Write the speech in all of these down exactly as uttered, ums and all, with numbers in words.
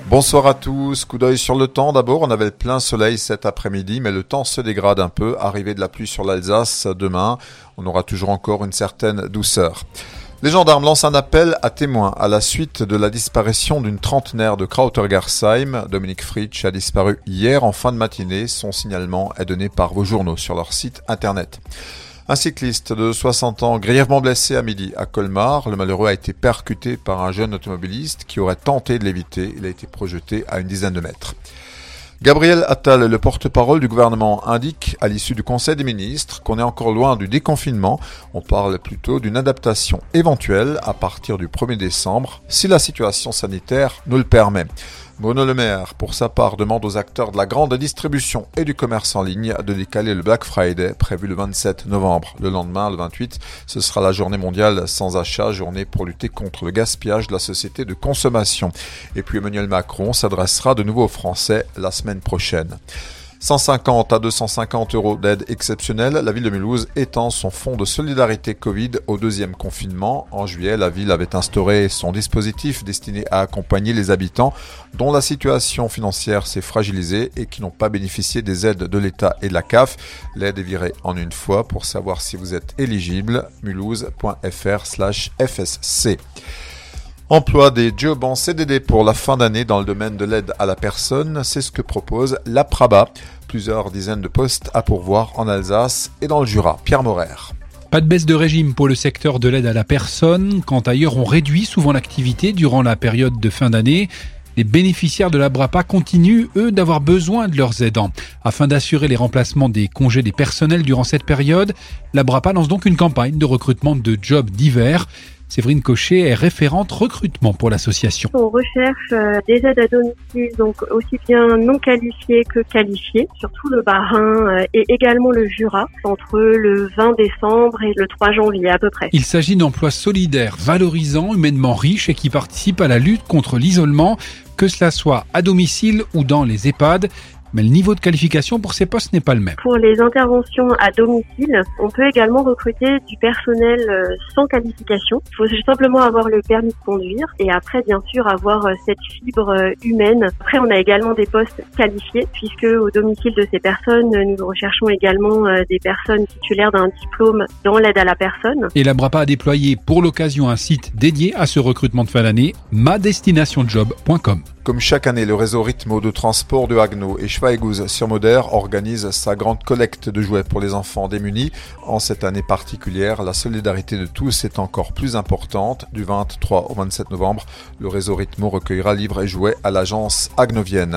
Bonsoir à tous, coup d'œil sur le temps. D'abord, on avait le plein soleil cet après-midi, mais le temps se dégrade un peu. Arrivée de la pluie sur l'Alsace demain, on aura toujours encore une certaine douceur. Les gendarmes lancent un appel à témoins à la suite de la disparition d'une trentenaire de Krautergersheim. Dominique Fritsch a disparu hier en fin de matinée. Son signalement est donné par vos journaux sur leur site internet. Un cycliste de soixante ans grièvement blessé à midi à Colmar. Le malheureux a été percuté par un jeune automobiliste qui aurait tenté de l'éviter. Il a été projeté à une dizaine de mètres. Gabriel Attal, le porte-parole du gouvernement, indique à l'issue du Conseil des ministres qu'on est encore loin du déconfinement. On parle plutôt d'une adaptation éventuelle à partir du premier décembre, si la situation sanitaire nous le permet. Bruno Le Maire, pour sa part, demande aux acteurs de la grande distribution et du commerce en ligne de décaler le Black Friday, prévu le vingt-sept novembre. Le lendemain, le vingt-huit, ce sera la journée mondiale sans achat, journée pour lutter contre le gaspillage de la société de consommation. Et puis Emmanuel Macron s'adressera de nouveau aux Français la semaine prochaine. cent cinquante à deux cent cinquante euros d'aide exceptionnelle. La ville de Mulhouse étend son fonds de solidarité Covid au deuxième confinement. En juillet, la ville avait instauré son dispositif destiné à accompagner les habitants dont la situation financière s'est fragilisée et qui n'ont pas bénéficié des aides de l'État et de la C A F. L'aide est virée en une fois. Pour savoir si vous êtes éligible, mulhouse.fr slash FSC. Emploi des jobs en C D D pour la fin d'année dans le domaine de l'aide à la personne, c'est ce que propose l'APRABA. Plusieurs dizaines de postes à pourvoir en Alsace et dans le Jura. Pierre Morer. Pas de baisse de régime pour le secteur de l'aide à la personne, quand ailleurs on réduit souvent l'activité durant la période de fin d'année. Les bénéficiaires de la BRAPA continuent, eux, d'avoir besoin de leurs aidants. Afin d'assurer les remplacements des congés des personnels durant cette période, la BRAPA lance donc une campagne de recrutement de jobs divers. Séverine Cochet est référente recrutement pour l'association. On recherche euh, des aides à domicile, donc aussi bien non qualifiées que qualifiées, surtout le Bas-Rhin euh, et également le Jura, entre le vingt décembre et le trois janvier à peu près. Il s'agit d'emplois solidaires, valorisants, humainement riches et qui participent à la lutte contre l'isolement, que cela soit à domicile ou dans les EHPAD. Mais le niveau de qualification pour ces postes n'est pas le même. Pour les interventions à domicile, on peut également recruter du personnel sans qualification. Il faut simplement avoir le permis de conduire et après, bien sûr, avoir cette fibre humaine. Après, on a également des postes qualifiés puisque au domicile de ces personnes, nous recherchons également des personnes titulaires d'un diplôme dans l'aide à la personne. Et la BRAPA a déployé pour l'occasion un site dédié à ce recrutement de fin d'année, ma destination job point com. Comme chaque année, le réseau Rythmo de transport de Haguenau et Schweighouse sur Moder organise sa grande collecte de jouets pour les enfants démunis. En cette année particulière, la solidarité de tous est encore plus importante. Du vingt-trois au vingt-sept novembre, le réseau Rythmo recueillera livres et jouets à l'agence haguenovienne.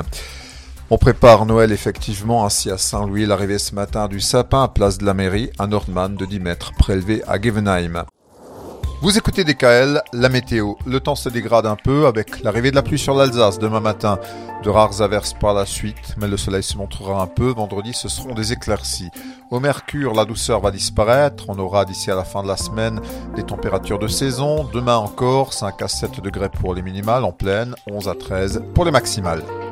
On prépare Noël effectivement ainsi à Saint-Louis. L'arrivée ce matin du sapin à place de la mairie, un Nordman de dix mètres prélevé à Gevenheim. Vous écoutez D K L, la météo. Le temps se dégrade un peu avec l'arrivée de la pluie sur l'Alsace demain matin. De rares averses par la suite, mais le soleil se montrera un peu. Vendredi, ce seront des éclaircies. Au Mercure, la douceur va disparaître. On aura d'ici à la fin de la semaine des températures de saison. Demain encore, cinq à sept degrés pour les minimales en pleine, onze à treize pour les maximales.